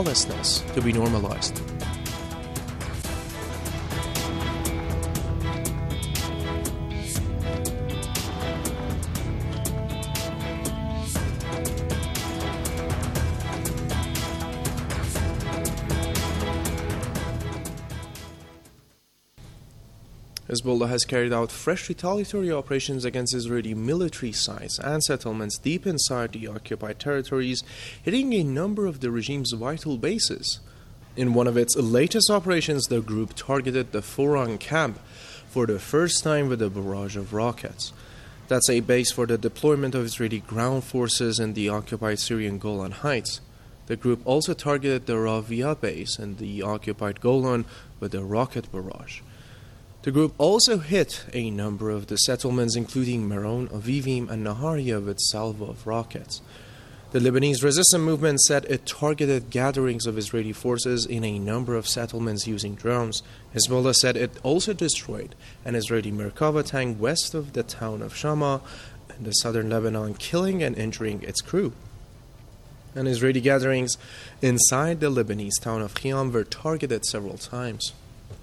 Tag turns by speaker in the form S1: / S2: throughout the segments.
S1: lawlessness to be normalized. Hezbollah has carried out fresh retaliatory operations against Israeli military sites and settlements deep inside the occupied territories, hitting a number of the regime's vital bases. In one of its latest operations, the group targeted the Foran camp for the first time with a barrage of rockets. That's a base for the deployment of Israeli ground forces in the occupied Syrian Golan Heights. The group also targeted the Ravia base in the occupied Golan with a rocket barrage. The group also hit a number of the settlements, including Meron, Avivim, and Naharia, with salvo of rockets. The Lebanese resistance movement said it targeted gatherings of Israeli forces in a number of settlements using drones. Hezbollah said it also destroyed an Israeli Merkava tank west of the town of Shama in the southern Lebanon, killing and injuring its crew. And Israeli gatherings inside the Lebanese town of Khiam were targeted several times.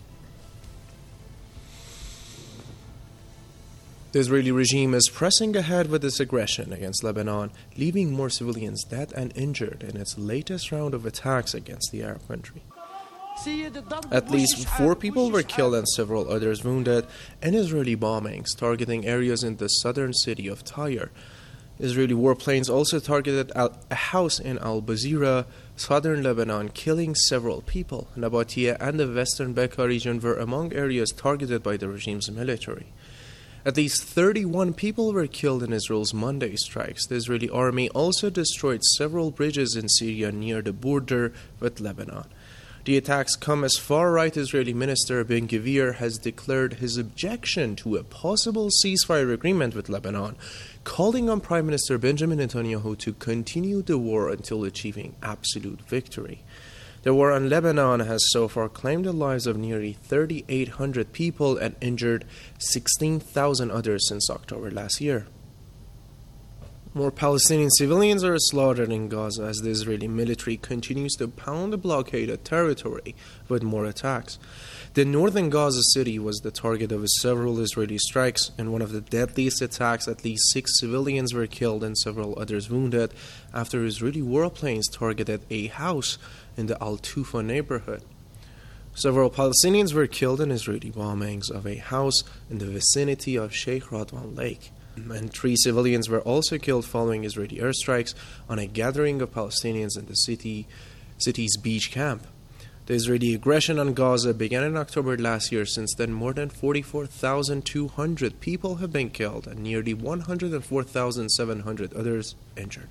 S1: The Israeli regime is pressing ahead with its aggression against Lebanon, leaving more civilians dead and injured in its latest round of attacks against the Arab country. At least 4 people were killed and several others wounded in Israeli bombings targeting areas in the southern city of Tyre. Israeli warplanes also targeted a house in Al-Bazira, southern Lebanon, killing several people. Nabatia and the western Bekaa region were among areas targeted by the regime's military. At least 31 people were killed in Israel's Monday strikes. The Israeli army also destroyed several bridges in Syria near the border with Lebanon. The attacks come as far-right Israeli Minister Ben-Gvir has declared his objection to a possible ceasefire agreement with Lebanon, calling on Prime Minister Benjamin Netanyahu to continue the war until achieving absolute victory. The war on Lebanon has so far claimed the lives of nearly 3,800 people and injured 16,000 others since October last year. More Palestinian civilians are slaughtered in Gaza as the Israeli military continues to pound the blockaded territory with more attacks. The northern Gaza city was the target of several Israeli strikes. In one of the deadliest attacks, at least 6 civilians were killed and several others wounded after Israeli warplanes targeted a house in the Al-Tufa neighborhood. Several Palestinians were killed in Israeli bombings of a house in the vicinity of Sheikh Radwan Lake. And 3 civilians were also killed following Israeli airstrikes on a gathering of Palestinians in the city's beach camp. The Israeli aggression on Gaza began in October last year. Since then, more than 44,200 people have been killed and nearly 104,700 others injured.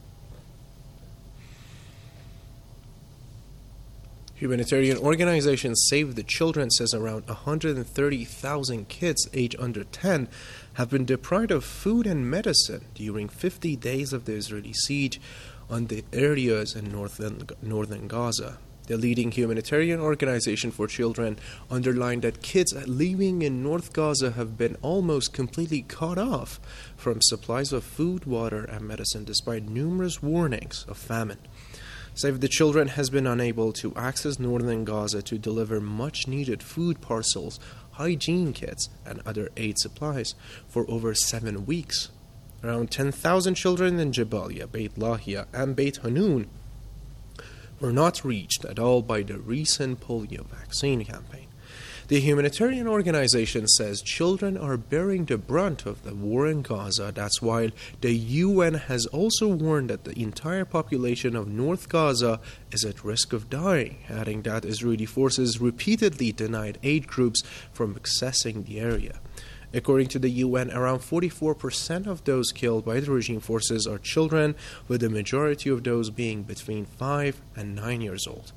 S1: Humanitarian organization Save the Children says around 130,000 kids aged under 10 have been deprived of food and medicine during 50 days of the Israeli siege on the areas in northern Gaza. The leading humanitarian organization for children underlined that kids living in North Gaza have been almost completely cut off from supplies of food, water, and medicine despite numerous warnings of famine. Save the Children has been unable to access northern Gaza to deliver much-needed food parcels, hygiene kits, and other aid supplies for over 7 weeks. Around 10,000 children in Jabalia, Beit Lahia, and Beit Hanun were not reached at all by the recent polio vaccine campaign. The humanitarian organization says children are bearing the brunt of the war in Gaza. That's why the UN has also warned that the entire population of North Gaza is at risk of dying, adding that Israeli forces repeatedly denied aid groups from accessing the area. According to the UN, around 44% of those killed by the regime forces are children, with the majority of those being between 5 and 9 years old.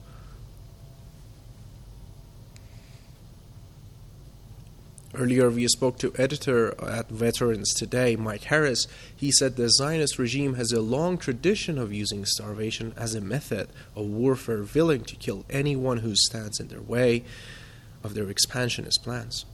S1: Earlier, we spoke to editor at Veterans Today, Mike Harris. He said the Zionist regime has a long tradition of using starvation as a method of warfare, willing to kill anyone who stands in their way of their expansionist plans.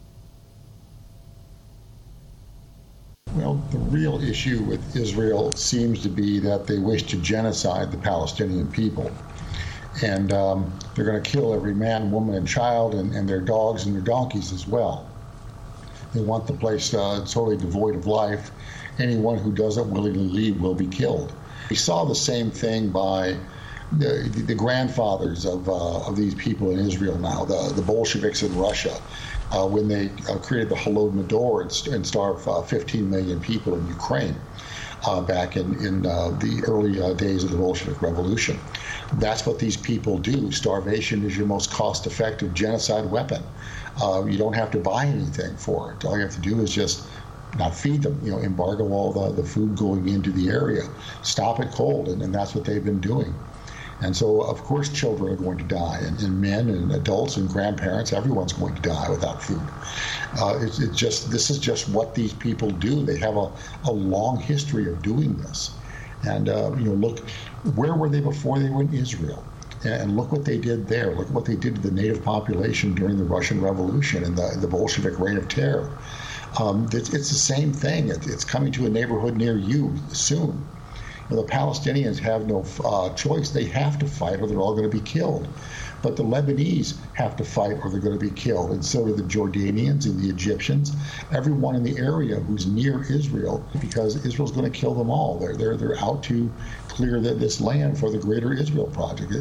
S2: Well, the real issue with Israel seems to be that they wish to genocide the Palestinian people. And they're going to kill every man, woman, and child, and their dogs and their donkeys as well. They want the place totally devoid of life. Anyone who doesn't willingly leave will be killed. We saw the same thing by the grandfathers of these people in Israel now, the Bolsheviks in Russia, when they created the Holodomor and starved 15 million people in Ukraine back in the early days of the Bolshevik Revolution. That's what these people do. Starvation is your most cost-effective genocide weapon. You don't have to buy anything for it. All you have to do is just not feed them, embargo all the food going into the area, stop it cold, and that's what they've been doing. And so, of course, children are going to die, and men and adults and grandparents, everyone's going to die without food. This is just what these people do. They have a long history of doing this. And, look, where were they before they were in Israel? And look what they did there. Look what they did to the native population during the Russian Revolution and the Bolshevik Reign of Terror. It's the same thing. It's coming to a neighborhood near you soon. The Palestinians have no choice. They have to fight or they're all going to be killed. But the Lebanese have to fight or they're going to be killed. And so do the Jordanians and the Egyptians, everyone in the area who's near Israel, because Israel's going to kill them all. They're out to clear this land for the Greater Israel Project.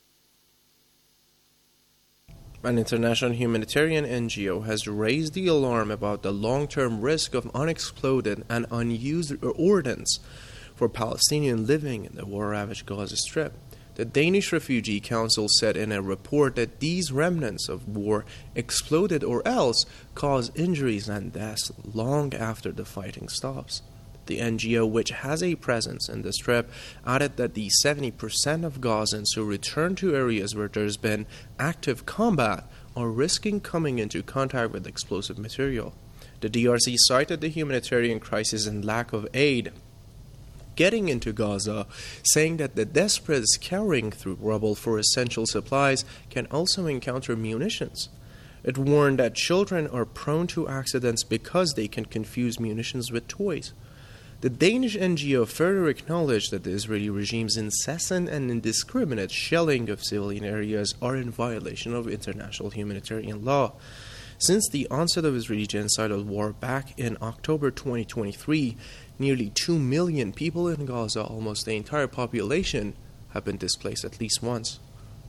S1: An international humanitarian NGO has raised the alarm about the long-term risk of unexploded and unused ordnance for Palestinians living in the war-ravaged Gaza Strip. The Danish Refugee Council said in a report that these remnants of war exploded or else cause injuries and deaths long after the fighting stops. The NGO, which has a presence in the Strip, added that the 70% of Gazans who return to areas where there's been active combat are risking coming into contact with explosive material. The DRC cited the humanitarian crisis and lack of aid getting into Gaza, saying that the desperate scouring through rubble for essential supplies can also encounter munitions. It warned that children are prone to accidents because they can confuse munitions with toys. The Danish NGO further acknowledged that the Israeli regime's incessant and indiscriminate shelling of civilian areas are in violation of international humanitarian law. Since the onset of Israeli genocidal war back in October 2023, nearly 2 million people in Gaza, almost the entire population, have been displaced at least once.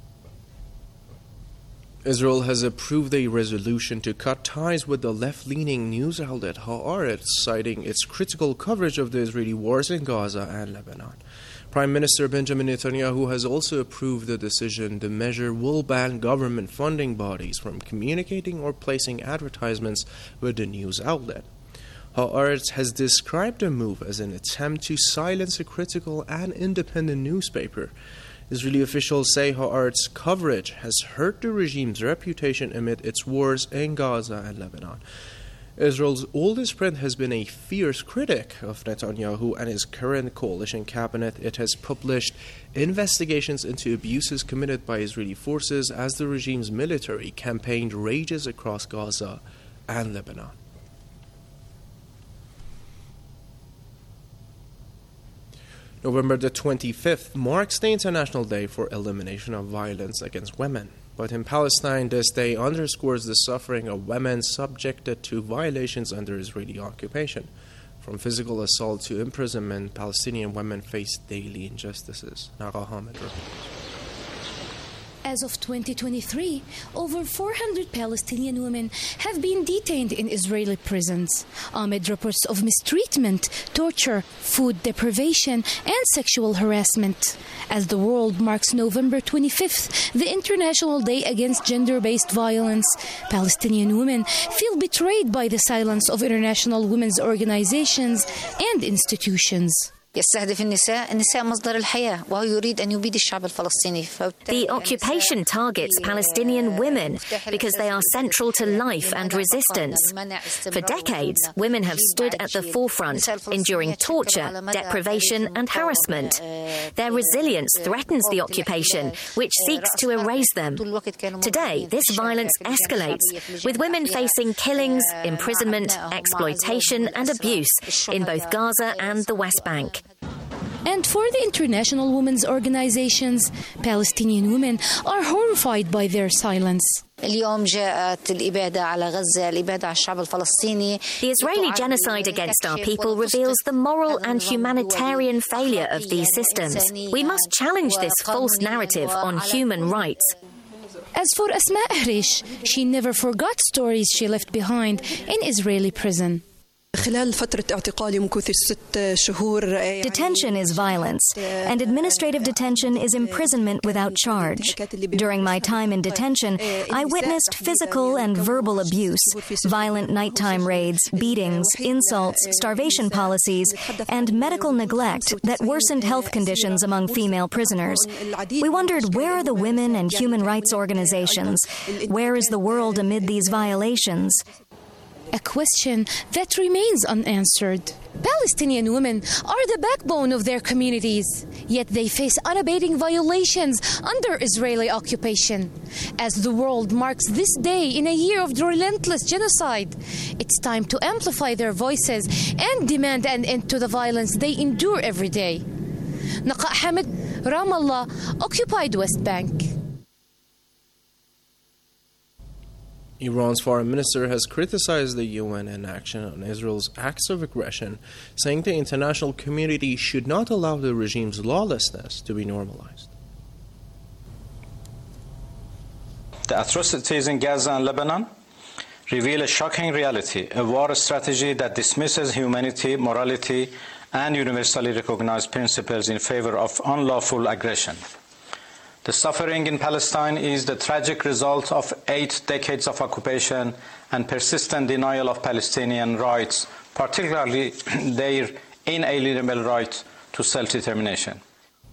S1: Israel has approved a resolution to cut ties with the left-leaning news outlet Haaretz, citing its critical coverage of the Israeli wars in Gaza and Lebanon. Prime Minister Benjamin Netanyahu has also approved the decision. The measure will ban government funding bodies from communicating or placing advertisements with the news outlet. Haaretz has described the move as an attempt to silence a critical and independent newspaper. Israeli officials say Haaretz's coverage has hurt the regime's reputation amid its wars in Gaza and Lebanon. Israel's oldest print has been a fierce critic of Netanyahu and his current coalition cabinet. It has published investigations into abuses committed by Israeli forces as the regime's military campaign rages across Gaza and Lebanon. November the 25th marks the International Day for Elimination of Violence Against Women. But in Palestine, this day underscores the suffering of women subjected to violations under Israeli occupation. From physical assault to imprisonment, Palestinian women face daily injustices. Nara Hamid reports.
S3: As of 2023, over 400 Palestinian women have been detained in Israeli prisons amid reports of mistreatment, torture, food deprivation, and sexual harassment. As the world marks November 25th, the International Day Against Gender-Based Violence, Palestinian women feel betrayed by the silence of international women's organizations and institutions.
S4: يستهدف النساء مصدر الحياة وهو يريد أن يبيد الشعب الفلسطيني.
S5: The occupation targets Palestinian women because they are central to life and resistance. For decades, women have stood at the forefront, enduring torture, deprivation and harassment. Their resilience threatens the occupation, which seeks to erase them. Today, this violence escalates, with women facing killings, imprisonment, exploitation and abuse in both Gaza and the West Bank.
S3: And for the international women's organizations, Palestinian women are horrified by their silence.
S5: The Israeli genocide against our people reveals the moral and humanitarian failure of these systems. We must challenge this false narrative on human rights.
S3: As for Asma Ahrish, she never forgot stories she left behind in Israeli prison.
S6: Detention is violence, and administrative detention is imprisonment without charge. During my time in detention, I witnessed physical and verbal abuse, violent nighttime raids, beatings, insults, starvation policies, and medical neglect that worsened health conditions among female prisoners. We wondered, where are the women and human rights organizations? Where is the world amid these violations?
S3: A question that remains unanswered. Palestinian women are the backbone of their communities, yet they face unabating violations under Israeli occupation. As the world marks this day in a year of relentless genocide, it's time to amplify their voices and demand an end to the violence they endure every day. Naqa Hamid, Ramallah, occupied West Bank.
S1: Iran's foreign minister has criticized the UN inaction on Israel's acts of aggression, saying the international community should not allow the regime's lawlessness to be normalized.
S7: The atrocities in Gaza and Lebanon reveal a shocking reality, a war strategy that dismisses humanity, morality, and universally recognized principles in favor of unlawful aggression. The suffering in Palestine is the tragic result of 8 decades of occupation and persistent denial of Palestinian rights, particularly their inalienable right to self-determination.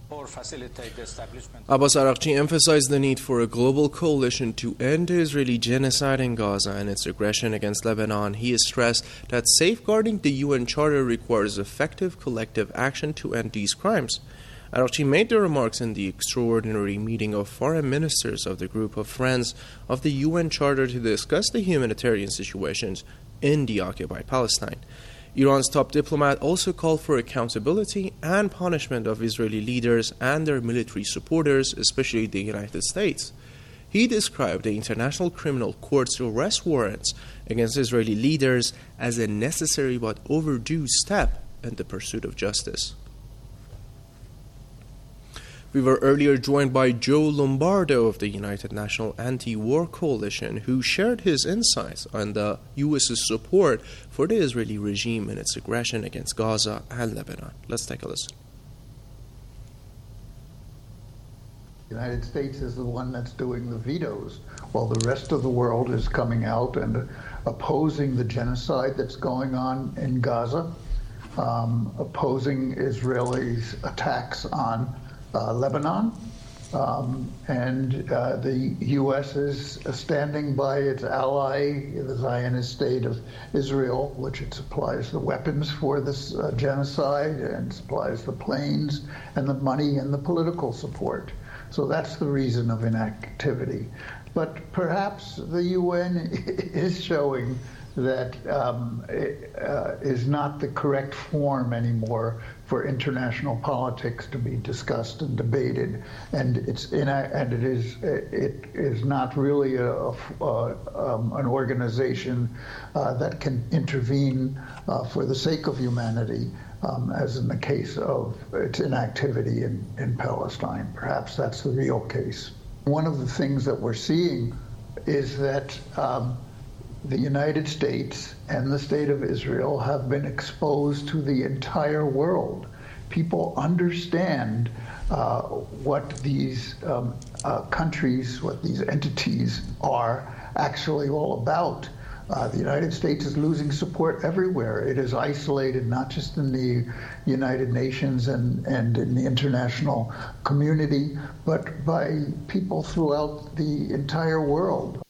S1: Abbas Araghchi emphasized the need for a global coalition to end the Israeli genocide in Gaza and its aggression against Lebanon. He has stressed that safeguarding the UN Charter requires effective collective action to end these crimes. Araghchi made the remarks in the extraordinary meeting of foreign ministers of the Group of Friends of the UN Charter to discuss the humanitarian situations in the occupied Palestine. Iran's top diplomat also called for accountability and punishment of Israeli leaders and their military supporters, especially the United States. He described the International Criminal Court's arrest warrants against Israeli leaders as a necessary but overdue step in the pursuit of justice. We were earlier joined by Joe Lombardo of the United National Anti-War Coalition, who shared his insights on the U.S.'s support for the Israeli regime in its aggression against Gaza and Lebanon. Let's take a listen.
S2: The United States is the one that's doing the vetoes, while the rest of the world is coming out and opposing the genocide that's going on in Gaza, opposing Israelis' attacks on Lebanon, and the U.S. is standing by its ally, the Zionist state of Israel, which it supplies the weapons for this genocide and supplies the planes and the money and the political support. So that's the reason of inactivity. But perhaps the UN is showing that is not the correct form anymore for international politics to be discussed and debated, and it is not really an organization that can intervene for the sake of humanity, as in the case of its inactivity in Palestine. Perhaps that's the real case. One of the things that we're seeing is that the United States and the State of Israel have been exposed to the entire world. People understand what these countries, what these entities are actually all about. The United States is losing support everywhere. It is isolated, not just in the United Nations and in the international community, but by people throughout the entire world.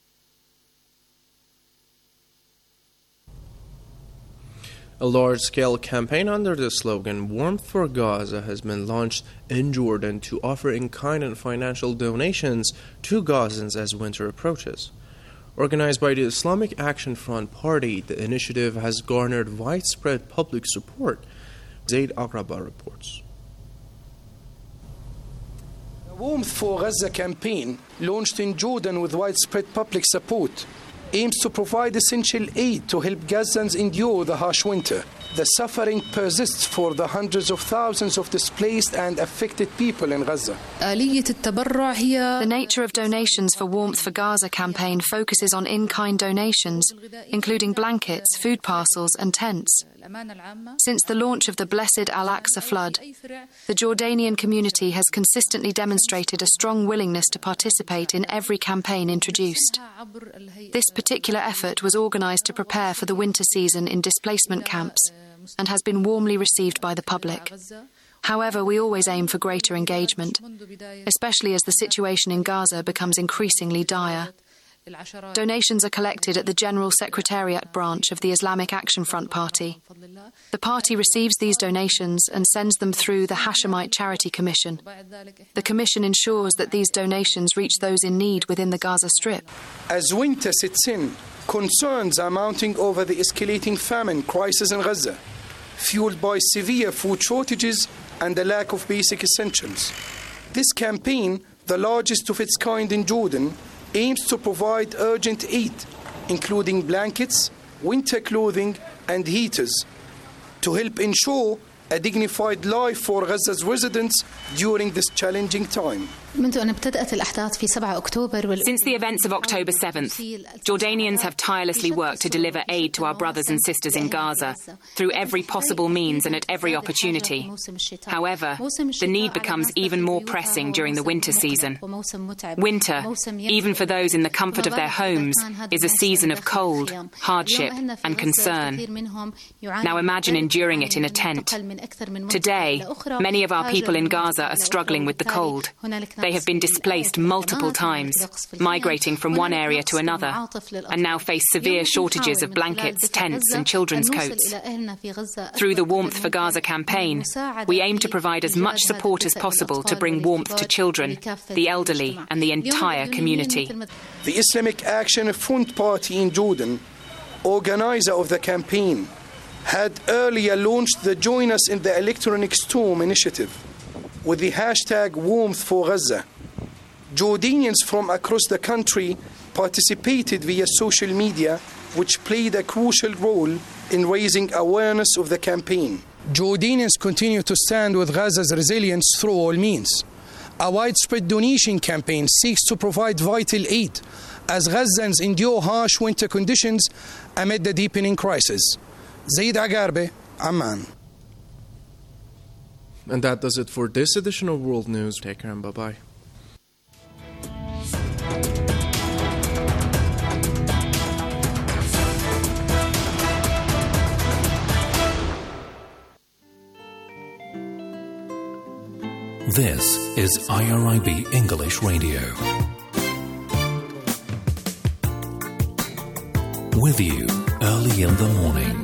S1: A large-scale campaign under the slogan Warmth for Gaza has been launched in Jordan to offer in-kind and financial donations to Gazans as winter approaches. Organized by the Islamic Action Front Party, the initiative has garnered widespread public support, Zaid Agraba reports.
S8: The Warmth for Gaza campaign, launched in Jordan with widespread public support, aims to provide essential aid to help Gazans endure the harsh winter. The suffering persists for the hundreds of thousands of displaced and affected people in Gaza.
S9: The nature of donations for Warmth for Gaza campaign focuses on in-kind donations, including blankets, food parcels and tents. Since the launch of the blessed Al-Aqsa flood, the Jordanian community has consistently demonstrated a strong willingness to participate in every campaign introduced. This particular effort was organised to prepare for the winter season in displacement camps and has been warmly received by the public. However, we always aim for greater engagement, especially as the situation in Gaza becomes increasingly dire. Donations are collected at the General Secretariat branch of the Islamic Action Front Party. The party receives these donations and sends them through the Hashemite Charity Commission. The commission ensures that these donations reach those in need within the Gaza Strip.
S8: As winter sets in, concerns are mounting over the escalating famine crisis in Gaza, fueled by severe food shortages and the lack of basic essentials. This campaign, the largest of its kind in Jordan, aims to provide urgent aid, including blankets, winter clothing, and heaters, to help ensure a dignified life for Gaza's residents during this challenging time.
S10: Since the events of October 7th, Jordanians have tirelessly worked to deliver aid to our brothers and sisters in Gaza through every possible means and at every opportunity. However, the need becomes even more pressing during the winter season. Winter, even for those in the comfort of their homes, is a season of cold, hardship, and concern. Now imagine enduring it in a tent. Today, many of our people in Gaza are struggling with the cold. They have been displaced multiple times, migrating from one area to another, and now face severe shortages of blankets, tents, and children's coats. Through the Warmth for Gaza campaign, we aim to provide as much support as possible to bring warmth to children, the elderly, and the entire community.
S8: The Islamic Action Front Party in Jordan, organizer of the campaign, had earlier launched the Join Us in the Electronic Storm initiative with the hashtag Warmth for Gaza. Jordanians from across the country participated via social media, which played a crucial role in raising awareness of the campaign. Jordanians continue to stand with Gaza's resilience through all means. A widespread donation campaign seeks to provide vital aid as Gazans endure harsh winter conditions amid the deepening crisis. Zaid Agarbe, Amman.
S1: And that does it for this edition of World News. Take care and bye-bye.
S11: This is IRIB English Radio. With you early in the morning.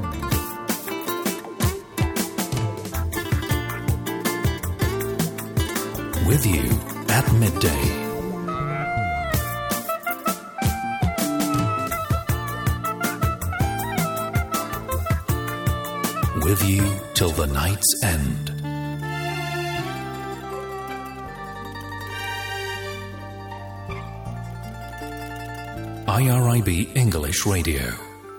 S11: With you at midday. With you till the night's end. IRIB English Radio.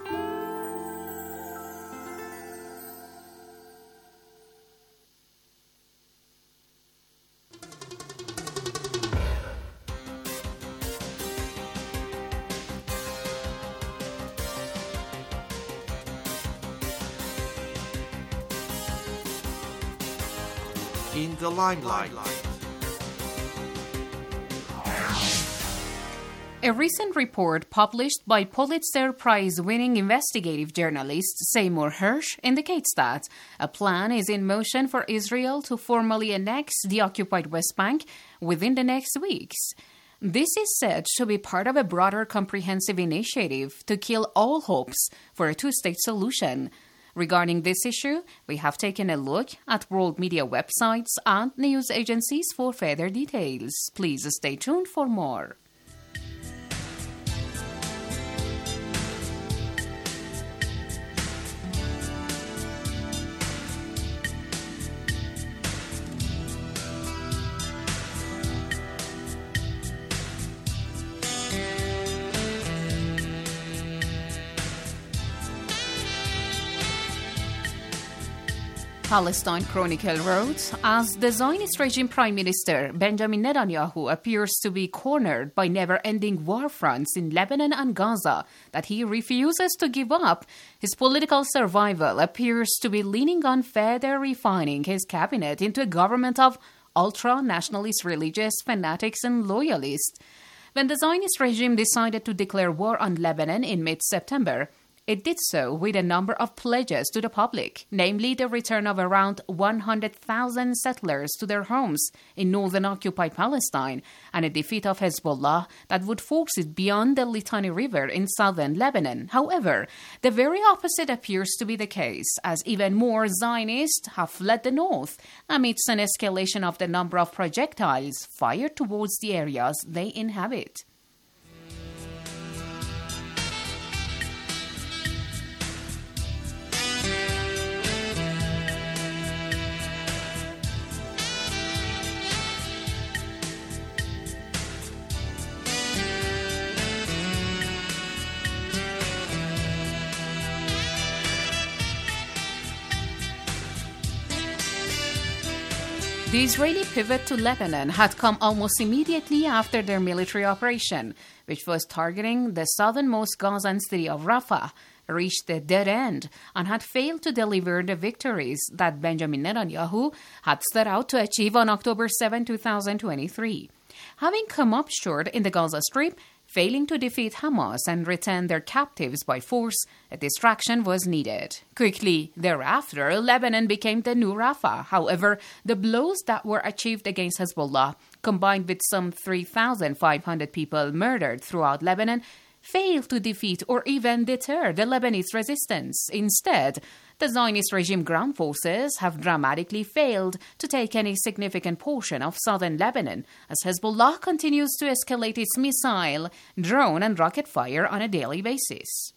S12: In the limelight.
S13: A recent report published by Pulitzer Prize-winning investigative journalist Seymour Hersh indicates that a plan is in motion for Israel to formally annex the occupied West Bank within the next weeks. This is said to be part of a broader comprehensive initiative to kill all hopes for a two-state solution. Regarding this issue, we have taken a look at world media websites and news agencies for further details. Please stay tuned for more. Palestine Chronicle wrote, as the Zionist regime Prime Minister Benjamin Netanyahu appears to be cornered by never-ending war fronts in Lebanon and Gaza that he refuses to give up, his political survival appears to be leaning on further refining his cabinet into a government of ultra-nationalist religious fanatics and loyalists. When the Zionist regime decided to declare war on Lebanon in mid-September, it did so with a number of pledges to the public, namely the return of around 100,000 settlers to their homes in northern occupied Palestine and a defeat of Hezbollah that would force it beyond the Litani River in southern Lebanon. However, the very opposite appears to be the case, as even more Zionists have fled the north amidst an escalation of the number of projectiles fired towards the areas they inhabit. The Israeli pivot to Lebanon had come almost immediately after their military operation, which was targeting the southernmost Gazan city of Rafah, reached a dead end and had failed to deliver the victories that Benjamin Netanyahu had set out to achieve on October 7, 2023. Having come up short in the Gaza Strip, failing to defeat Hamas and return their captives by force, a distraction was needed. Quickly thereafter, Lebanon became the new Rafah. However, the blows that were achieved against Hezbollah, combined with some 3,500 people murdered throughout Lebanon, failed to defeat or even deter the Lebanese resistance. Instead, the Zionist regime ground forces have dramatically failed to take any significant portion of southern Lebanon, as Hezbollah continues to escalate its missile, drone and rocket fire on a daily basis.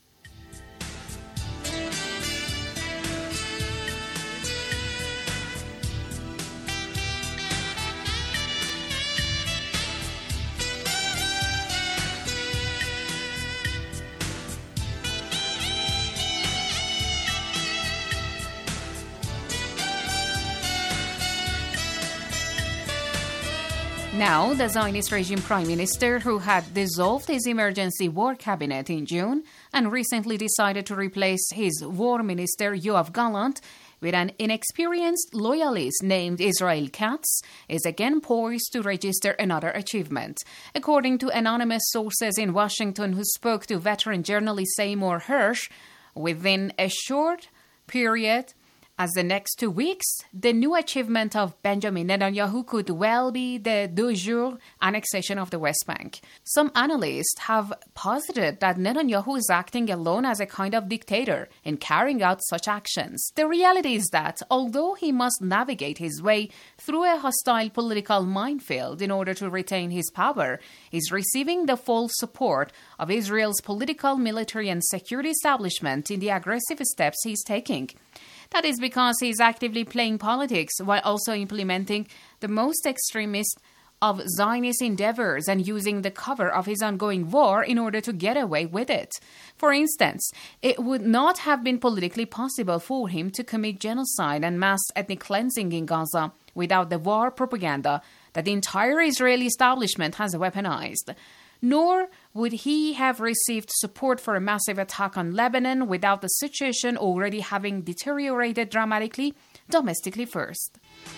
S13: Now, the Zionist regime Prime Minister, who had dissolved his emergency war cabinet in June and recently decided to replace his war minister Yoav Gallant with an inexperienced loyalist named Israel Katz, is again poised to register another achievement. According to anonymous sources in Washington who spoke to veteran journalist Seymour Hersh, within a short period as the next 2 weeks, the new achievement of Benjamin Netanyahu could well be the de jure annexation of the West Bank. Some analysts have posited that Netanyahu is acting alone as a kind of dictator in carrying out such actions. The reality is that, although he must navigate his way through a hostile political minefield in order to retain his power, he's receiving the full support of Israel's political, military, and security establishment in the aggressive steps he's taking. That is because he is actively playing politics while also implementing the most extremist of Zionist endeavors and using the cover of his ongoing war in order to get away with it. For instance, it would not have been politically possible for him to commit genocide and mass ethnic cleansing in Gaza without the war propaganda that the entire Israeli establishment has weaponized. Nor would he have received support for a massive attack on Lebanon without the situation already having deteriorated dramatically domestically first.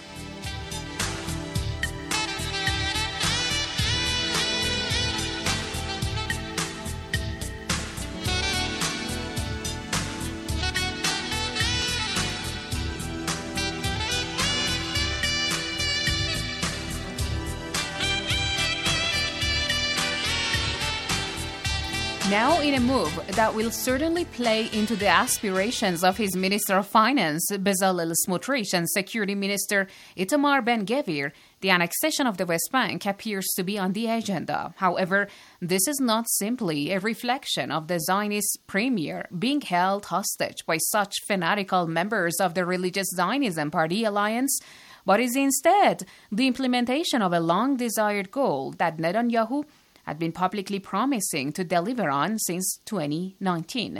S13: Now, in a move that will certainly play into the aspirations of his Minister of Finance, Bezalel Smotrich, and Security Minister Itamar Ben-Gvir, the annexation of the West Bank appears to be on the agenda. However, this is not simply a reflection of the Zionist premier being held hostage by such fanatical members of the Religious Zionism Party alliance, but is instead the implementation of a long-desired goal that Netanyahu had been publicly promising to deliver on since 2019.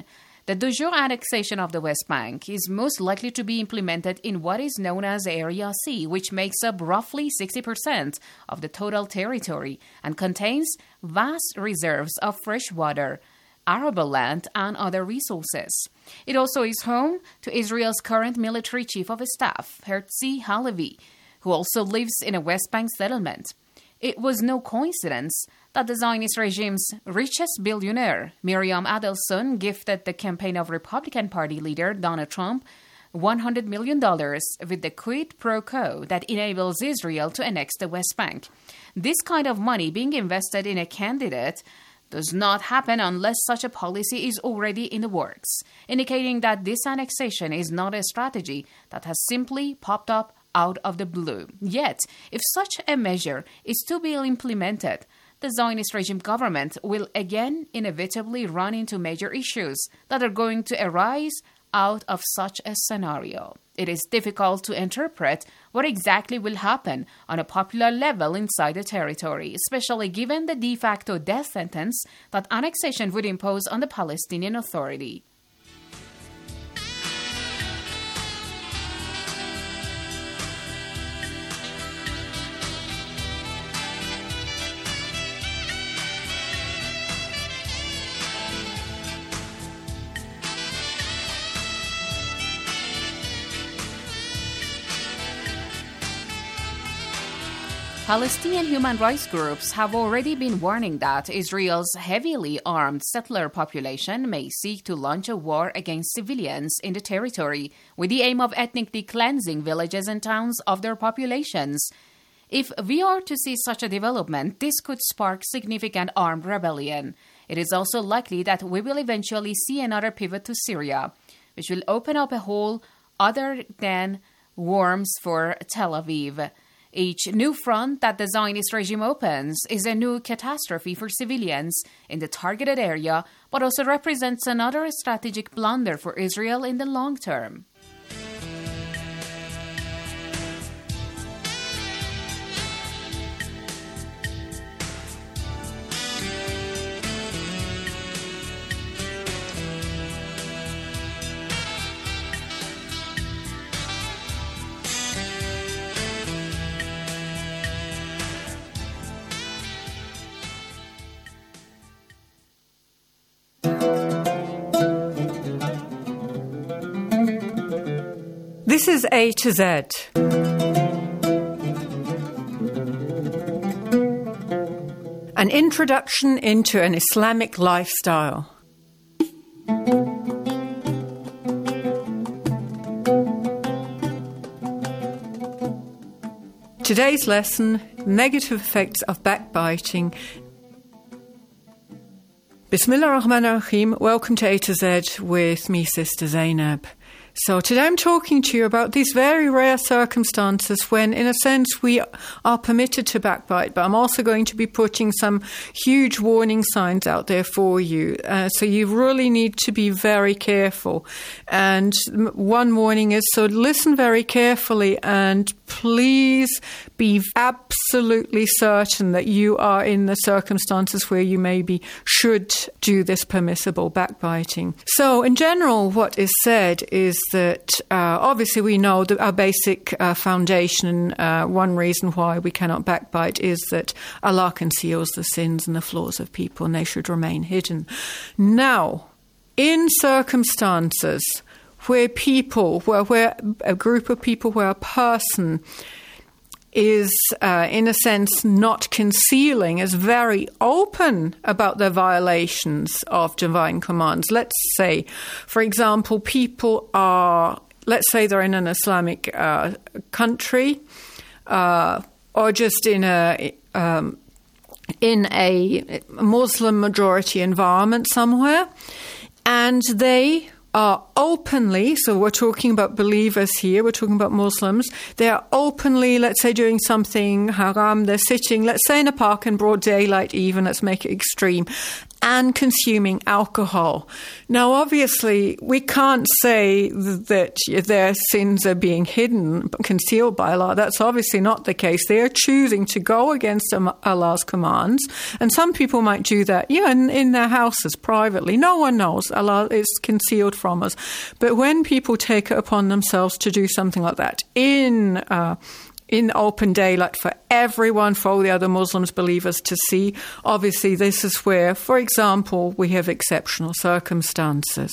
S13: The de jure annexation of the West Bank is most likely to be implemented in what is known as Area C, which makes up roughly 60% of the total territory and contains vast reserves of fresh water, arable land, and other resources. It also is home to Israel's current military chief of staff, Herzi Halevi, who also lives in a West Bank settlement. It was no coincidence that the Zionist regime's richest billionaire, Miriam Adelson, gifted the campaign of Republican Party leader Donald Trump $100 million with the quid pro quo that enables Israel to annex the West Bank. This kind of money being invested in a candidate does not happen unless such a policy is already in the works, indicating that this annexation is not a strategy that has simply popped up out of the blue. Yet, if such a measure is to be implemented, the Zionist regime government will again inevitably run into major issues that are going to arise out of such a scenario. It is difficult to interpret what exactly will happen on a popular level inside the territory, especially given the de facto death sentence that annexation would impose on the Palestinian Authority. Palestinian human rights groups have already been warning that Israel's heavily armed settler population may seek to launch a war against civilians in the territory with the aim of ethnically cleansing villages and towns of their populations. If we are to see such a development, this could spark significant armed rebellion. It is also likely that we will eventually see another pivot to Syria, which will open up a whole other than worms for Tel Aviv. Each new front that the Zionist regime opens is a new catastrophe for civilians in the targeted area, but also represents another strategic blunder for Israel in the long term.
S14: This is A to Z. An introduction into an Islamic lifestyle. Today's lesson, negative effects of backbiting. Bismillah ar-Rahman ar-Rahim. Welcome to A to Z with me, Sister Zainab. So today I'm talking to you about these very rare circumstances when, in a sense, we are permitted to backbite, but I'm also going to be putting some huge warning signs out there for you. So you really need to be very careful. And one warning is, so listen very carefully and please be absolutely certain that you are in the circumstances where you maybe should do this permissible backbiting. So in general, what is said is that obviously we know that our basic foundation, one reason why we cannot backbite is that Allah conceals the sins and the flaws of people and they should remain hidden. Now, in circumstances where a group of people, where a person is, in a sense, not concealing, is very open about their violations of divine commands. Let's say, for example, people are, let's say they're in an Islamic country or just in a Muslim majority environment somewhere, and they are openly, so we're talking about believers here, we're talking about Muslims, they are openly, let's say, doing something haram, they're sitting, let's say, in a park in broad daylight even, let's make it extreme, and consuming alcohol. Now, obviously, we can't say that their sins are being hidden, concealed by Allah. That's obviously not the case. They are choosing to go against Allah's commands. And some people might do that, in their houses, privately. No one knows. Allah is concealed from us. But when people take it upon themselves to do something like that in open daylight for everyone, for all the other Muslims believers to see, obviously this is where, for example, we have exceptional circumstances.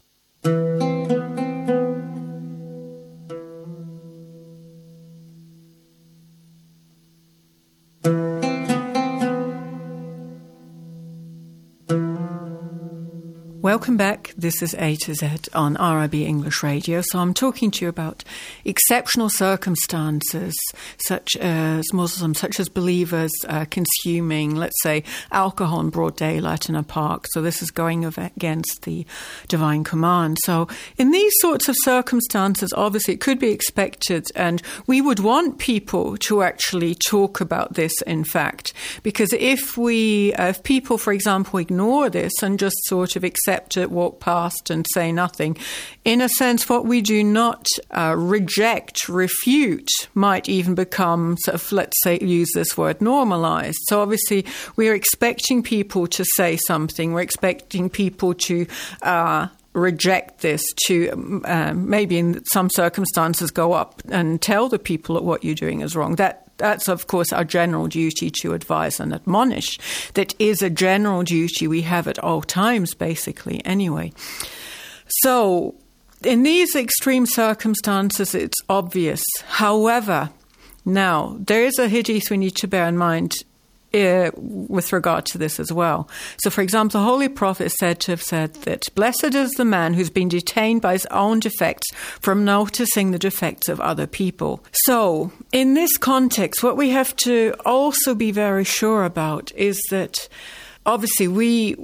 S14: Welcome back. This is A to Z on RIB English Radio. So I'm talking to you about exceptional circumstances, such as Muslims, such as believers consuming, let's say, alcohol in broad daylight in a park. So this is going against the divine command. So in these sorts of circumstances, obviously it could be expected, and we would want people to actually talk about this, in fact, because if people, for example, ignore this and just sort of accept it, walk past and say nothing, in a sense, what we do not reject, refute, might even become sort of, let's say, use this word, normalized. So obviously we're expecting people to say something. We're expecting people to reject this, to maybe in some circumstances go up and tell the people that what you're doing is wrong. That's, of course, our general duty to advise and admonish. That is a general duty we have at all times, basically, anyway. So, in these extreme circumstances, it's obvious. However, now, there is a hadith we need to bear in mind with regard to this as well. So, for example, the Holy Prophet is said to have said that blessed is the man who's been detained by his own defects from noticing the defects of other people. So, in this context, what we have to also be very sure about is that obviously we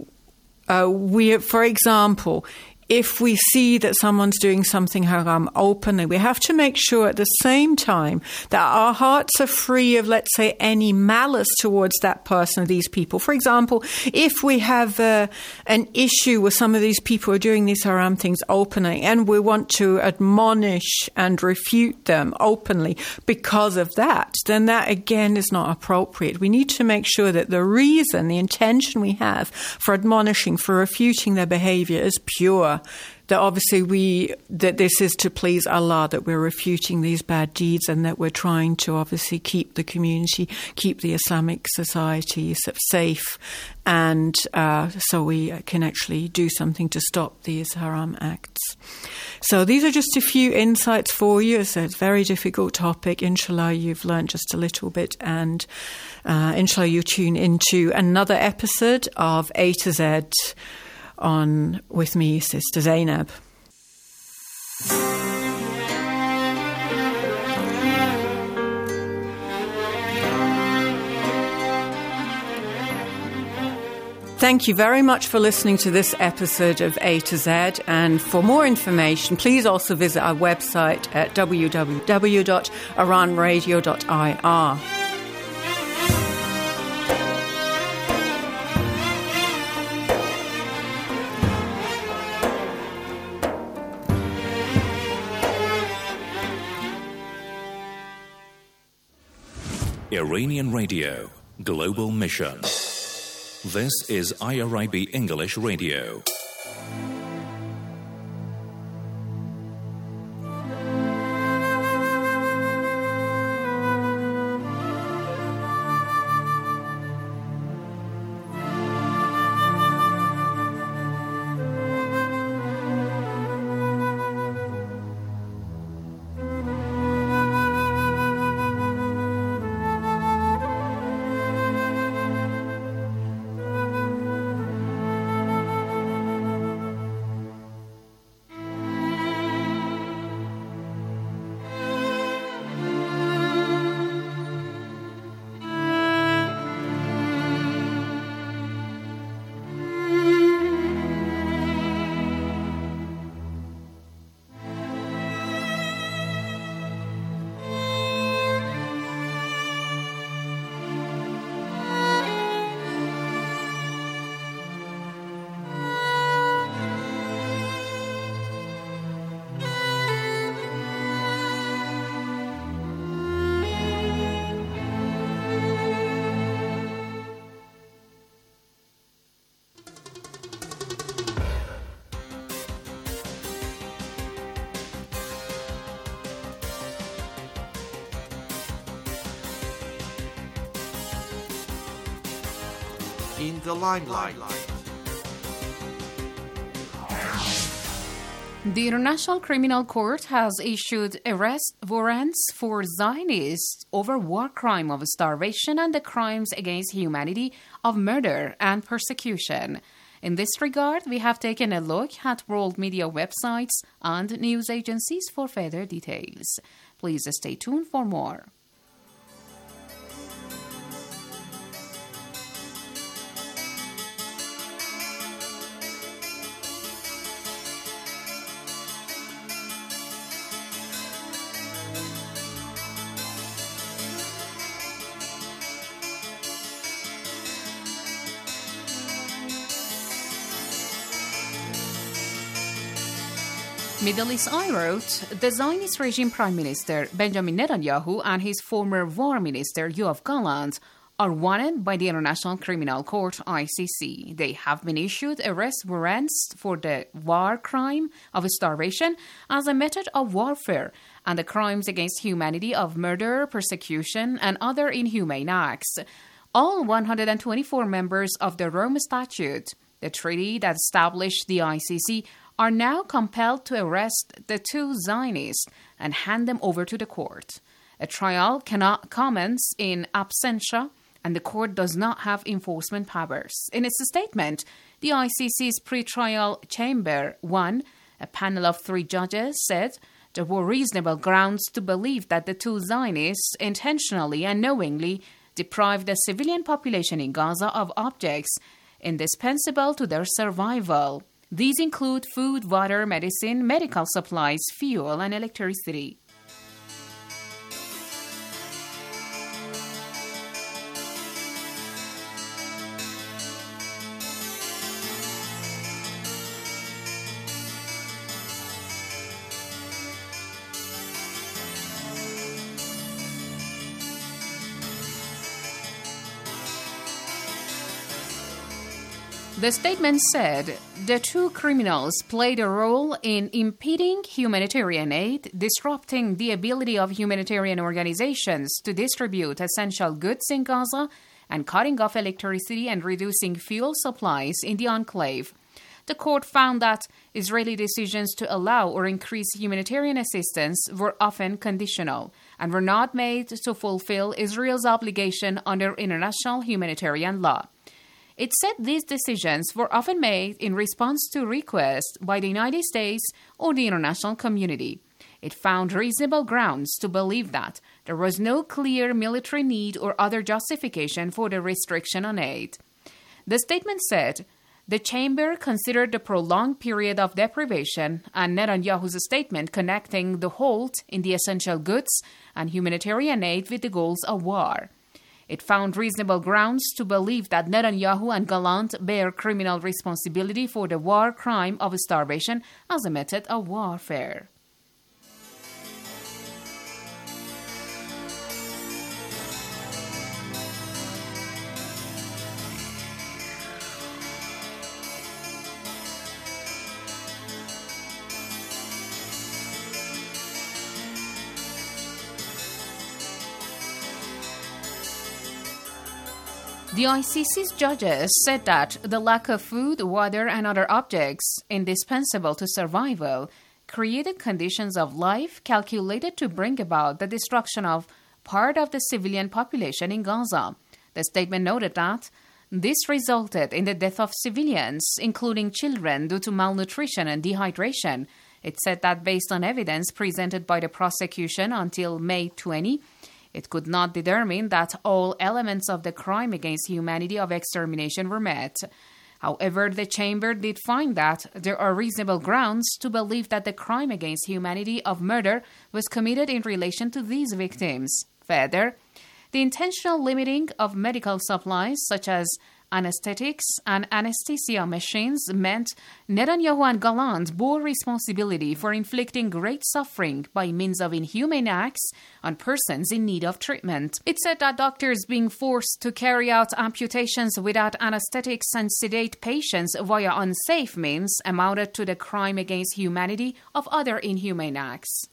S14: for example, if we see that someone's doing something haram openly, we have to make sure at the same time that our hearts are free of, let's say, any malice towards that person or these people. For example, if we have an issue with some of these people who are doing these haram things openly and we want to admonish and refute them openly because of that, then that again is not appropriate. We need to make sure that the reason, the intention we have for admonishing, for refuting their behavior is pure. That obviously that this is to please Allah, that we're refuting these bad deeds and that we're trying to obviously keep the community, keep the Islamic society safe, and so we can actually do something to stop these haram acts. So these are just a few insights for you. It's a very difficult topic. Inshallah, you've learned just a little bit, and inshallah, you tune into another episode of A to Z with me, Sister Zainab. Thank you very much for listening to this episode of A to Z, and for more information, please also visit our website at www.iranradio.ir.
S11: Iranian Radio, Global Mission. This is IRIB English Radio.
S12: In the Limelight.
S13: The International Criminal Court has issued arrest warrants for Zionists over war crime of starvation and the crimes against humanity of murder and persecution. In this regard, we have taken a look at world media websites and news agencies for further details. Please stay tuned for more. Middle East Eye wrote, the Zionist regime Prime Minister Benjamin Netanyahu and his former War Minister Yoav Gallant are wanted by the International Criminal Court ICC. They have been issued arrest warrants for the war crime of starvation as a method of warfare and the crimes against humanity of murder, persecution, and other inhumane acts. All 124 members of the Rome Statute, the treaty that established the ICC, are now compelled to arrest the two Zionists and hand them over to the court. A trial cannot commence in absentia, and the court does not have enforcement powers. In its statement, the ICC's pretrial chamber 1, a panel of 3 judges, said there were reasonable grounds to believe that the two Zionists intentionally and knowingly deprived the civilian population in Gaza of objects indispensable to their survival. These include food, water, medicine, medical supplies, fuel, and electricity. The statement said the two criminals played a role in impeding humanitarian aid, disrupting the ability of humanitarian organizations to distribute essential goods in Gaza, and cutting off electricity and reducing fuel supplies in the enclave. The court found that Israeli decisions to allow or increase humanitarian assistance were often conditional and were not made to fulfill Israel's obligation under international humanitarian law. It said these decisions were often made in response to requests by the United States or the international community. It found reasonable grounds to believe that there was no clear military need or other justification for the restriction on aid. The statement said the chamber considered the prolonged period of deprivation and Netanyahu's statement connecting the halt in the essential goods and humanitarian aid with the goals of war. It found reasonable grounds to believe that Netanyahu and Gallant bear criminal responsibility for the war crime of starvation as a method of warfare. The ICC's judges said that the lack of food, water, and other objects indispensable to survival created conditions of life calculated to bring about the destruction of part of the civilian population in Gaza. The statement noted that this resulted in the death of civilians, including children, due to malnutrition and dehydration. It said that based on evidence presented by the prosecution until May 20, it could not determine that all elements of the crime against humanity of extermination were met. However, the chamber did find that there are reasonable grounds to believe that the crime against humanity of murder was committed in relation to these victims. Further, the intentional limiting of medical supplies, such as anesthetics and anesthesia machines, meant Netanyahu and Gallant bore responsibility for inflicting great suffering by means of inhumane acts on persons in need of treatment. It said that doctors being forced to carry out amputations without anesthetics and sedate patients via unsafe means amounted to the crime against humanity of other inhumane acts.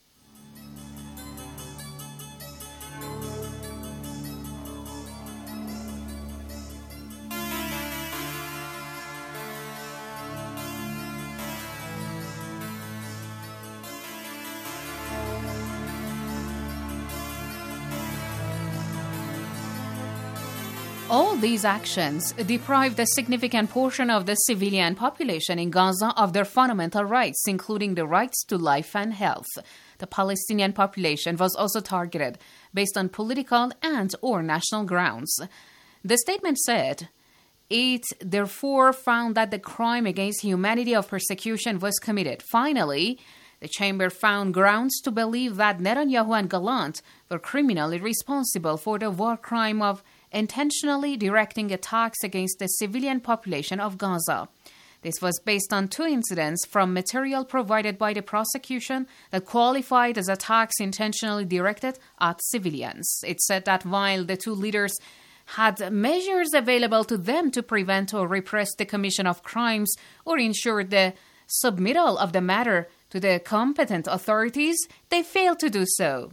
S13: All these actions deprived a significant portion of the civilian population in Gaza of their fundamental rights, including the rights to life and health. The Palestinian population was also targeted based on political and/or national grounds. The statement said, it therefore found that the crime against humanity of persecution was committed. Finally, the chamber found grounds to believe that Netanyahu and Gallant were criminally responsible for the war crime of intentionally directing attacks against the civilian population of Gaza. This was based on two incidents from material provided by the prosecution that qualified as attacks intentionally directed at civilians. It said that while the two leaders had measures available to them to prevent or repress the commission of crimes or ensure the submittal of the matter to the competent authorities, they failed to do so.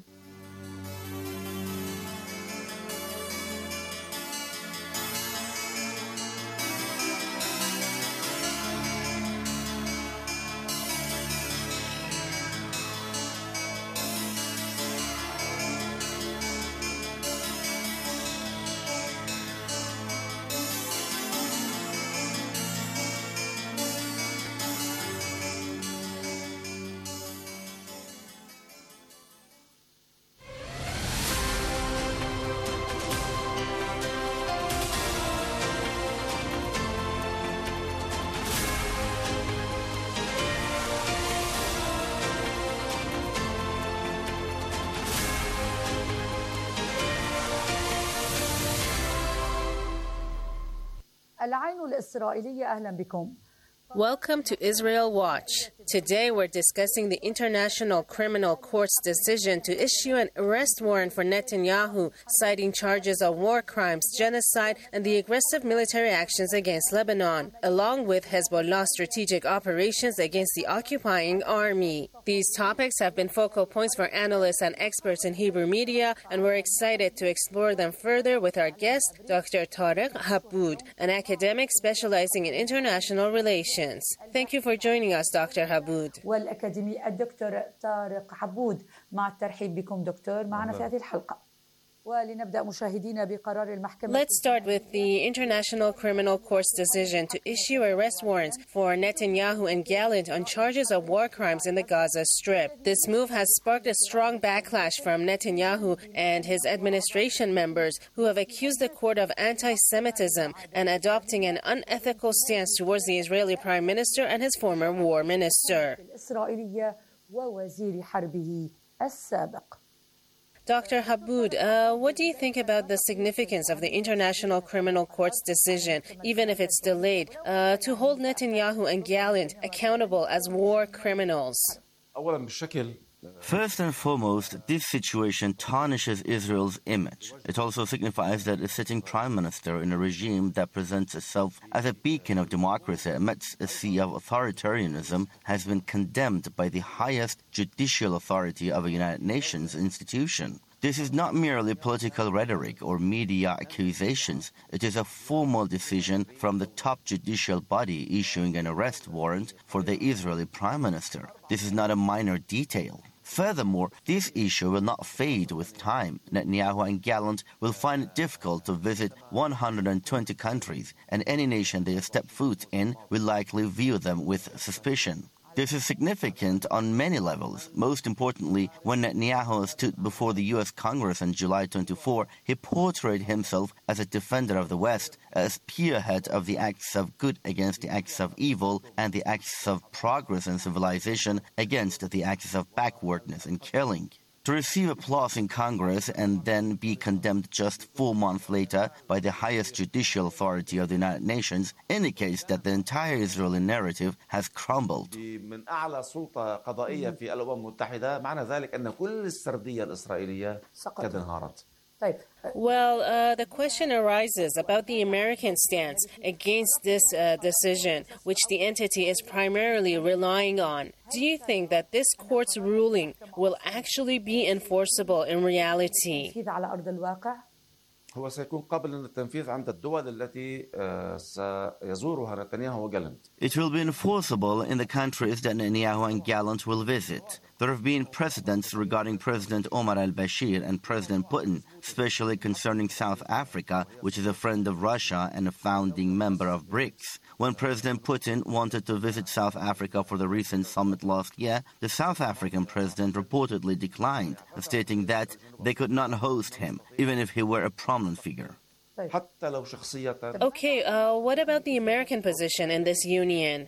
S15: Welcome to Israel Watch. Today we're discussing the International Criminal Court's decision to issue an arrest warrant for Netanyahu, citing charges of war crimes, genocide, and the aggressive military actions against Lebanon, along with Hezbollah's strategic operations against the occupying army. These topics have been focal points for analysts and experts in Hebrew media, and we're excited to explore them further with our guest, Dr. Tariq Haboud, an academic specializing in international relations. Thank you for joining us, Dr. Haboud.
S16: والأكاديمي الدكتور طارق حبود. مع الترحيب بكم دكتور معنا في هذه الحلقة. ولنبدأ مشاهدينا بقرار المحكمة.
S15: Let's start with the International Criminal Court's decision to issue arrest warrants for Netanyahu and Gallant on charges of war crimes in the Gaza Strip. This move has sparked a strong backlash from Netanyahu and his administration members, who have accused the court of anti-Semitism and adopting an unethical stance towards the Israeli Prime Minister and his former war minister.
S16: الإسرائيلية ووزير حربه السابق.
S15: Dr. Haboud, what do you think about the significance of the International Criminal Court's decision, even if it's delayed, to hold Netanyahu and Gallant accountable as war criminals?
S17: First and foremost, this situation tarnishes Israel's image. It also signifies that a sitting prime minister in a regime that presents itself as a beacon of democracy amidst a sea of authoritarianism has been condemned by the highest judicial authority of a United Nations institution. This is not merely political rhetoric or media accusations. It is a formal decision from the top judicial body issuing an arrest warrant for the Israeli prime minister. This is not a minor detail. Furthermore, this issue will not fade with time. Netanyahu and Gallant will find it difficult to visit 120 countries, and any nation they step foot in will likely view them with suspicion. This is significant on many levels. Most importantly, when Netanyahu stood before the U.S. Congress in July 24, he portrayed himself as a defender of the West, a spearhead of the acts of good against the acts of evil, and the acts of progress and civilization against the acts of backwardness and killing. To receive applause in Congress and then be condemned just 4 months later by the highest judicial authority of the United Nations indicates that the entire Israeli narrative has crumbled.
S18: من أعلى سلطة قضائية في الأمم المتحدة معنى ذلك أن كل السردية الإسرائيلية قد انهارت.
S15: Well, the question arises about the American stance against this decision, which the entity is primarily relying on. Do you think that this court's ruling will actually be enforceable in reality?
S18: هو سيكون قبل التنفيذ عند الدول التي سيزورها نتنياهو وجالنت.
S17: It will be enforceable in the countries that Netanyahu and Gallant will visit. There have been precedents regarding President Omar al-Bashir and President Putin, especially concerning South Africa, which is a friend of Russia and a founding member of BRICS. When President Putin wanted to visit South Africa for the recent summit last year, the South African president reportedly declined, stating that they could not host him, even if he were a prominent figure.
S15: Okay, what about the American position in this union?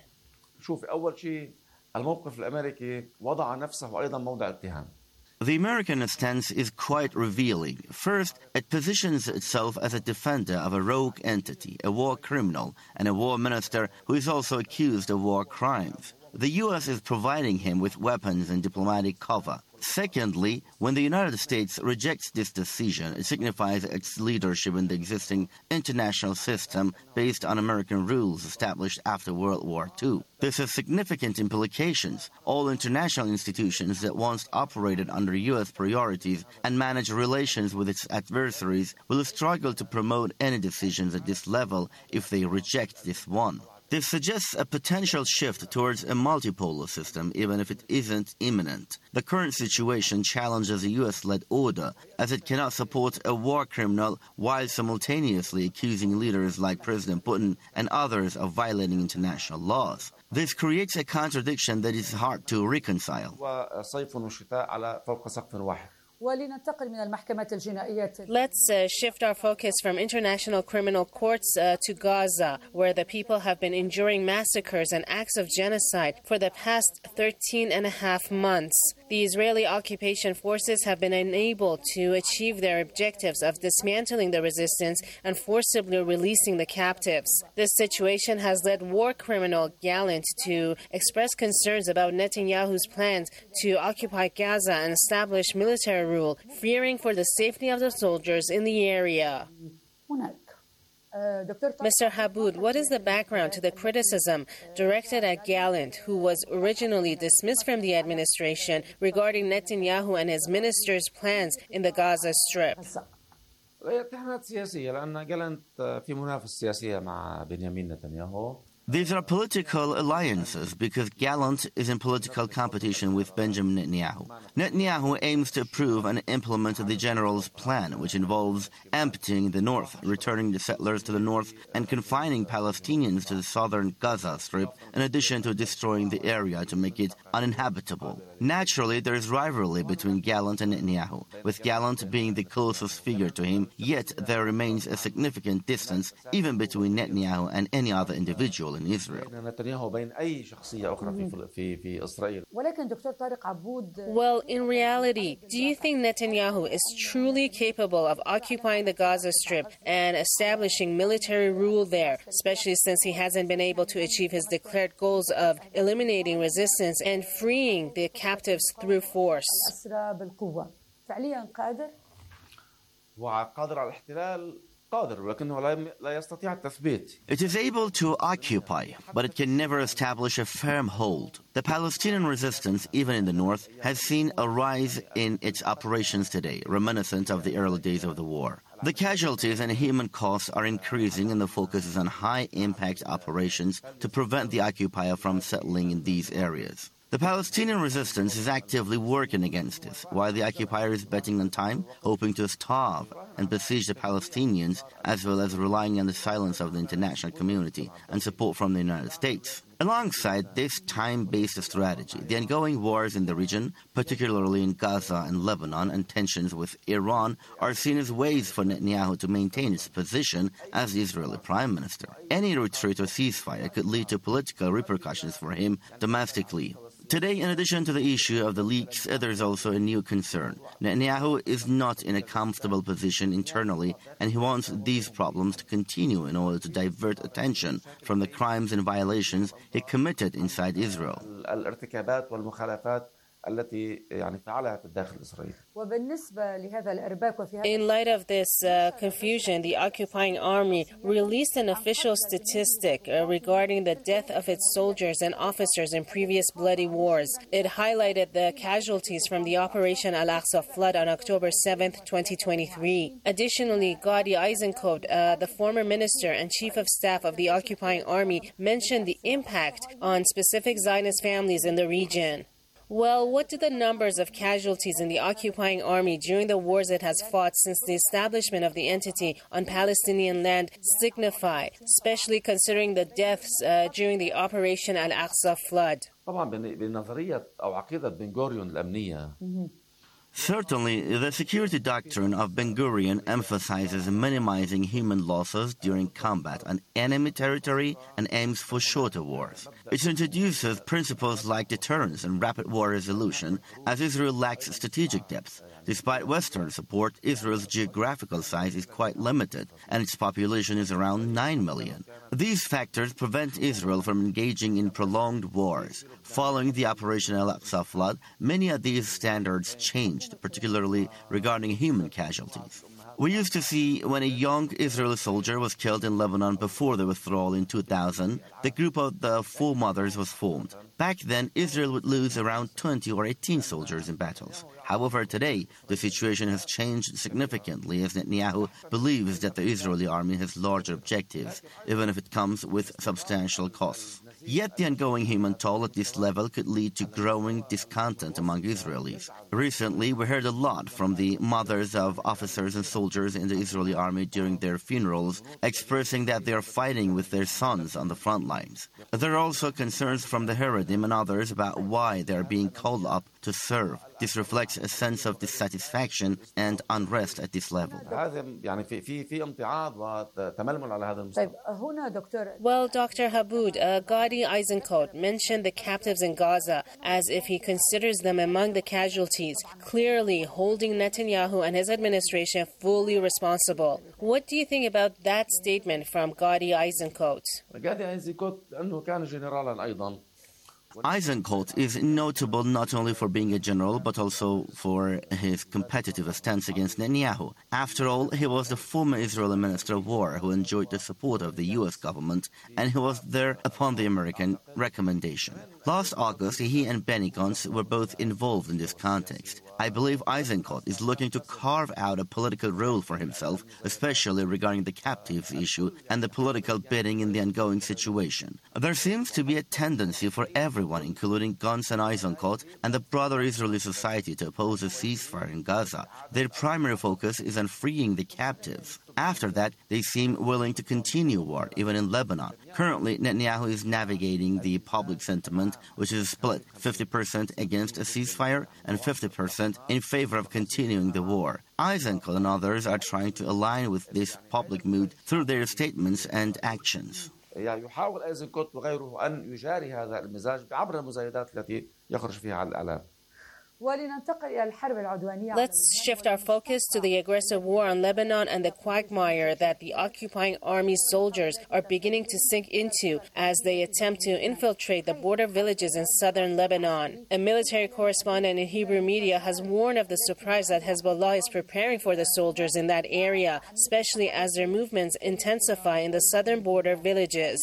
S17: The American stance is quite revealing. First, it positions itself as a defender of a rogue entity, a war criminal, and a war minister who is also accused of war crimes. The U.S. is providing him with weapons and diplomatic cover. Secondly, when the United States rejects this decision, it signifies its leadership in the existing international system based on American rules established after World War II. This has significant implications. All international institutions that once operated under U.S. priorities and managed relations with its adversaries will struggle to promote any decisions at this level if they reject this one. This suggests a potential shift towards a multipolar system, even if it isn't imminent. The current situation challenges a U.S.-led order, as it cannot support a war criminal while simultaneously accusing leaders like President Putin and others of violating international laws. This creates a contradiction that is hard to reconcile.
S15: Let's shift our focus from international criminal courts to Gaza, where the people have been enduring massacres and acts of genocide for the past 13 and a half months. The Israeli occupation forces have been unable to achieve their objectives of dismantling the resistance and forcibly releasing the captives. This situation has led war criminal Gallant to express concerns about Netanyahu's plans to occupy Gaza and establish military rule, fearing for the safety of the soldiers in the area. Mr. Haboud, what is the background to the criticism directed at Gallant, who was originally dismissed from the administration regarding Netanyahu and his ministers' plans in the Gaza Strip?
S17: These are political alliances because Gallant is in political competition with Benjamin Netanyahu. Netanyahu aims to approve and implement the general's plan, which involves emptying the north, returning the settlers to the north, and confining Palestinians to the southern Gaza Strip, in addition to destroying the area to make it uninhabitable. Naturally, there is rivalry between Gallant and Netanyahu, with Gallant being the closest figure to him, yet there remains a significant distance even between Netanyahu and any other individual in Israel.
S15: Well, in reality, do you think Netanyahu is truly capable of occupying the Gaza Strip and establishing military rule there, especially since he hasn't been able to achieve his declared goals of eliminating resistance and freeing the captives through force?
S17: It is able to occupy, but it can never establish a firm hold. The Palestinian resistance, even in the north, has seen a rise in its operations today, reminiscent of the early days of the war. The casualties and human costs are increasing, and the focus is on high-impact operations to prevent the occupier from settling in these areas. The Palestinian resistance is actively working against this, while the occupier is betting on time, hoping to starve and besiege the Palestinians, as well as relying on the silence of the international community and support from the United States. Alongside this time-based strategy, the ongoing wars in the region, particularly in Gaza and Lebanon, and tensions with Iran, are seen as ways for Netanyahu to maintain his position as the Israeli prime minister. Any retreat or ceasefire could lead to political repercussions for him domestically. Today, in addition to the issue of the leaks, there is also a new concern. Netanyahu is not in a comfortable position internally, and he wants these problems to continue in order to divert attention from the crimes and violations he committed inside Israel.
S15: In light of this confusion, the occupying army released an official statistic regarding the death of its soldiers and officers in previous bloody wars. It highlighted the casualties from the Operation Al-Aqsa flood on October 7, 2023. Additionally, Gadi Eisenkot, the former minister and chief of staff of the occupying army, mentioned the impact on specific Zionist families in the region. Well, what do the numbers of casualties in the occupying army during the wars it has fought since the establishment of the entity on Palestinian land signify, especially considering the deaths during the Operation Al-Aqsa flood?
S17: Certainly, the security doctrine of Ben-Gurion emphasizes minimizing human losses during combat on enemy territory and aims for shorter wars. It introduces principles like deterrence and rapid war resolution, as Israel lacks strategic depth. Despite Western support, Israel's geographical size is quite limited, and its population is around 9 million. These factors prevent Israel from engaging in prolonged wars. Following the Operation Al-Aqsa flood, many of these standards changed, particularly regarding human casualties. We used to see when a young Israeli soldier was killed in Lebanon before the withdrawal in 2000, the group of the Four Mothers was formed. Back then, Israel would lose around 20 or 18 soldiers in battles. However, today, the situation has changed significantly as Netanyahu believes that the Israeli army has larger objectives, even if it comes with substantial costs. Yet the ongoing human toll at this level could lead to growing discontent among Israelis. Recently, we heard a lot from the mothers of officers and soldiers in the Israeli army during their funerals, expressing that they are fighting with their sons on the front lines. There are also concerns from the Haredim and others about why they are being called up to serve. This reflects a sense of dissatisfaction and unrest at this level.
S15: Well, Dr. Habood, Gadi Eisenkot mentioned the captives in Gaza as if he considers them among the casualties, clearly holding Netanyahu and his administration fully responsible. What do you think about that statement from Gadi Eisenkot?
S17: Eisenkot is notable not only for being a general, but also for his competitive stance against Netanyahu. After all, he was the former Israeli Minister of War who enjoyed the support of the U.S. government, and he was there upon the American recommendation. Last August, he and Benny Gantz were both involved in this context. I believe Eisenkot is looking to carve out a political role for himself, especially regarding the captives issue and the political bidding in the ongoing situation. There seems to be a tendency for everyone, including Gantz and Eisenkot and the broader Israeli society, to oppose a ceasefire in Gaza. Their primary focus is on freeing the captives. After that, they seem willing to continue war, even in Lebanon. Currently, Netanyahu is navigating the public sentiment, which is split 50% against a ceasefire and 50% in favor of continuing the war. Eisenkot and others are trying to align with this public mood through their statements and actions.
S18: يحاول ايزنكوت وغيره أن يجاري هذا المزاج عبر المزايدات التي يخرج فيها على الإعلام.
S15: Let's shift our focus to the aggressive war on Lebanon and the quagmire that the occupying army soldiers are beginning to sink into as they attempt to infiltrate the border villages in southern Lebanon. A military correspondent in Hebrew media has warned of the surprise that Hezbollah is preparing for the soldiers in that area, especially as their movements intensify in the southern border villages.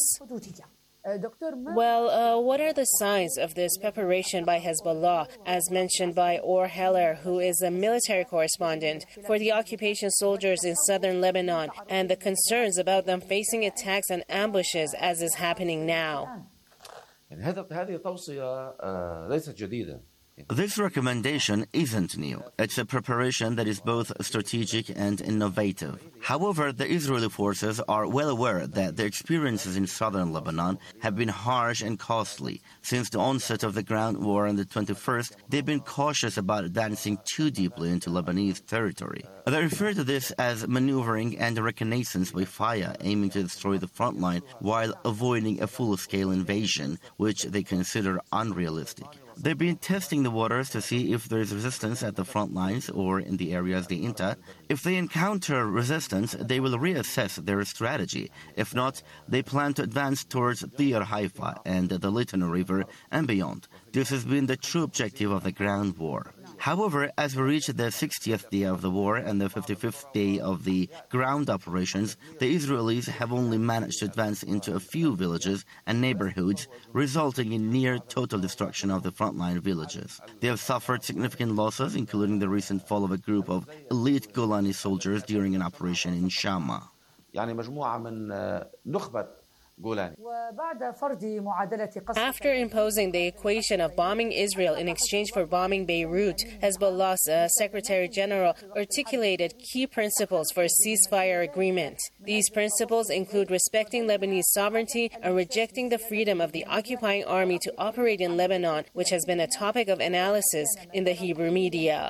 S15: Well, what are the signs of this preparation by Hezbollah, as mentioned by Or Heller, who is a military correspondent for the occupation soldiers in southern Lebanon, and the concerns about them facing attacks and ambushes as is happening now?
S18: هذه توصية ليست جديدة.
S17: This recommendation isn't new. It's a preparation that is both strategic and innovative. However, the Israeli forces are well aware that their experiences in southern Lebanon have been harsh and costly. Since the onset of the ground war on the 21st, they've been cautious about advancing too deeply into Lebanese territory. They refer to this as maneuvering and reconnaissance by fire, aiming to destroy the front line while avoiding a full-scale invasion, which they consider unrealistic. They've been testing the waters to see if there is resistance at the front lines or in the areas they enter. If they encounter resistance, they will reassess their strategy. If not, they plan to advance towards Deir Haifa and the Litani River and beyond. This has been the true objective of the ground war. However, as we reach the 60th day of the war and the 55th day of the ground operations, the Israelis have only managed to advance into a few villages and neighborhoods, resulting in near total destruction of the frontline villages. They have suffered significant losses, including the recent fall of a group of elite Golani soldiers during an operation in Shama.
S18: يعني مجموعة من نخبة جولاني.
S15: After imposing the equation of bombing Israel in exchange for bombing Beirut, Hezbollah's Secretary General articulated key principles for a ceasefire agreement. These principles include respecting Lebanese sovereignty and rejecting the freedom of the occupying army to operate in Lebanon, which has been a topic of analysis in the Hebrew media.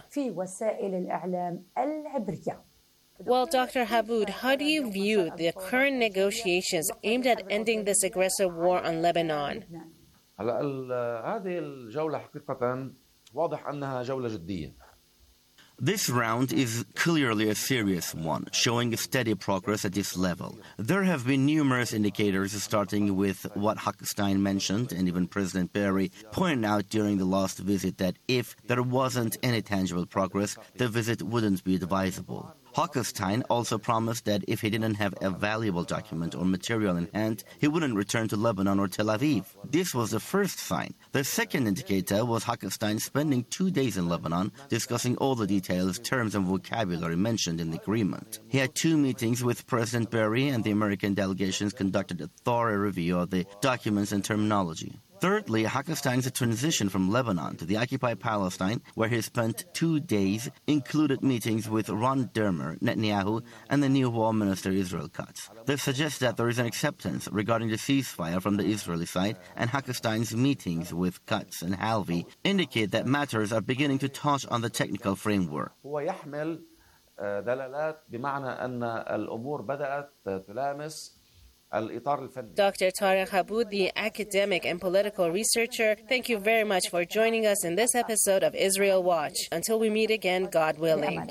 S15: Well, Dr. Haboud, how do you view the current negotiations aimed at ending this aggressive war on Lebanon?
S18: هذه الجولة حقيقة واضح أنها جولة جدية.
S17: This round is clearly a serious one, showing steady progress at this level. There have been numerous indicators, starting with what Hakestein mentioned, and even President Berry pointed out during the last visit that if there wasn't any tangible progress, the visit wouldn't be advisable. Hakestein also promised that if he didn't have a valuable document or material in hand, he wouldn't return to Lebanon or Tel Aviv. This was the first sign. The second indicator was Hakestein spending 2 days in Lebanon, discussing all the details, terms, and vocabulary mentioned in the agreement. He had 2 meetings with President Berry, and the American delegations conducted a thorough review of the documents and terminology. Thirdly, Hakestein's transition from Lebanon to the occupied Palestine, where he spent 2 days, included meetings with Ron Dermer, Netanyahu, and the new War Minister Israel Katz. This suggests that there is an acceptance regarding the ceasefire from the Israeli side, and Hakestein's meetings with Katz and Halvi indicate that matters are beginning to touch on the technical framework.
S18: هو يحمل دلالات بمعنى أن الأمور بدأت تلامس
S15: Dr. Tariq Haboud, the academic and political researcher, thank you very much for joining us in this episode of Israel Watch. Until we meet again, God willing.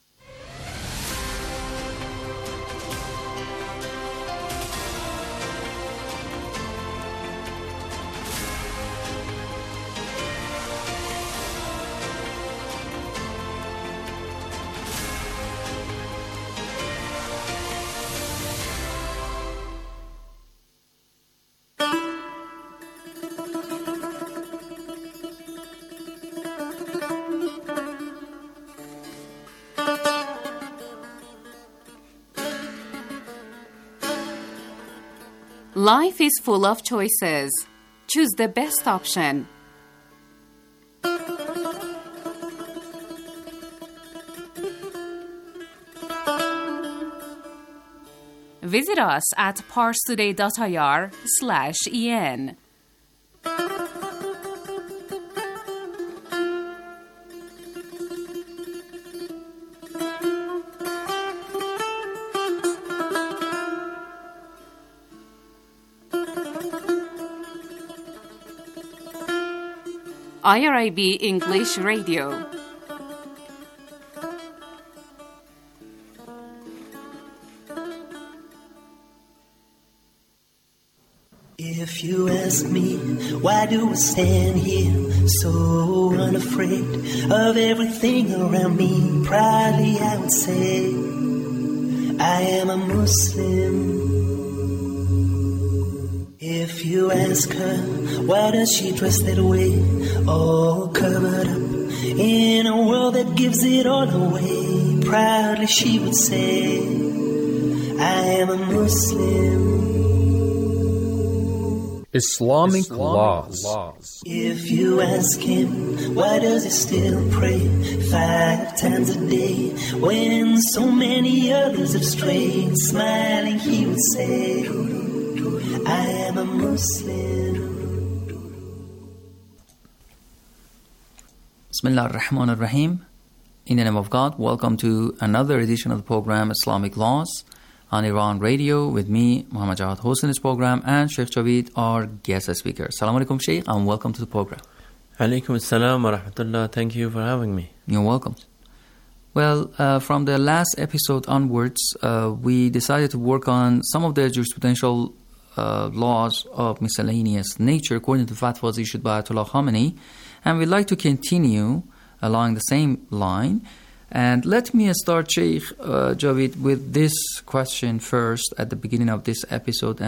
S13: Life is full of choices. Choose the best option. Visit us at parstoday.ir/en. IRIB English Radio.
S19: If you ask me, why do I stand here so unafraid of everything around me? Proudly I would say, I am a Muslim. If you ask her, why does she dress that way, all covered up in a world that gives it all away? Proudly she would say, I am a Muslim.
S20: Islamic laws.
S19: If you ask him, why does he still pray 5 times a day when so many others have strayed? Smiling he would say, I am a Muslim.
S21: Bismillah ar-Rahman ar-Rahim. In the name of God, welcome to another edition of the program Islamic Laws on Iran Radio with me, Muhammad Jawad, hosting this program, and Sheikh Javid, our guest speaker. Assalamu alaikum, Sheikh, and welcome to the program.
S20: Alaikum assalam wa rahmatullah. Thank you for having me.
S21: You're welcome. Well, from the last episode onwards, we decided to work on some of the jurisprudential laws of miscellaneous nature according to fatwas issued by Ayatollah Khamenei, and we'd like to continue along the same line. And let me start, Sheikh Javid, with this question first at the beginning of this episode.